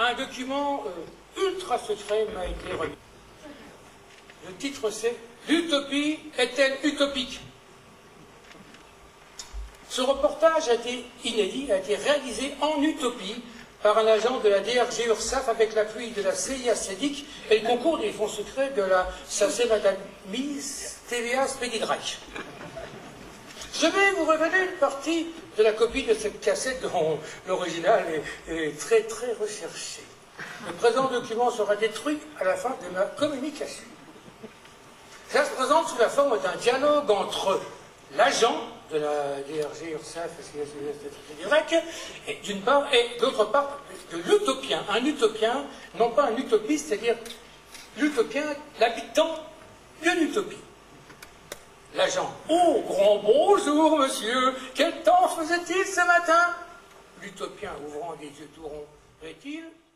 un document ultra secret m'a été remis. Le titre c'est « L'utopie est-elle utopique ?» Ce reportage a été inédit, a été réalisé en utopie par un agent de la DRG URSAF avec l'appui de la CIA CEDIC et le concours des fonds secrets de la SACE Madamis TVA Spedidrac. Je vais vous révéler une partie de la copie de cette cassette dont l'original est très très recherché. Le présent document sera détruit à la fin de ma communication. Ça se présente sous la forme d'un dialogue entre l'agent de la DRG URSAF et d'une part, et d'autre part, de l'utopien. Un utopien, non pas un utopiste, c'est-à-dire l'utopien, l'habitant d'une utopie. L'agent. Oh, grand bonjour, monsieur. Quel temps faisait-il ce matin? L'utopien, ouvrant des yeux tout ronds. Fait-il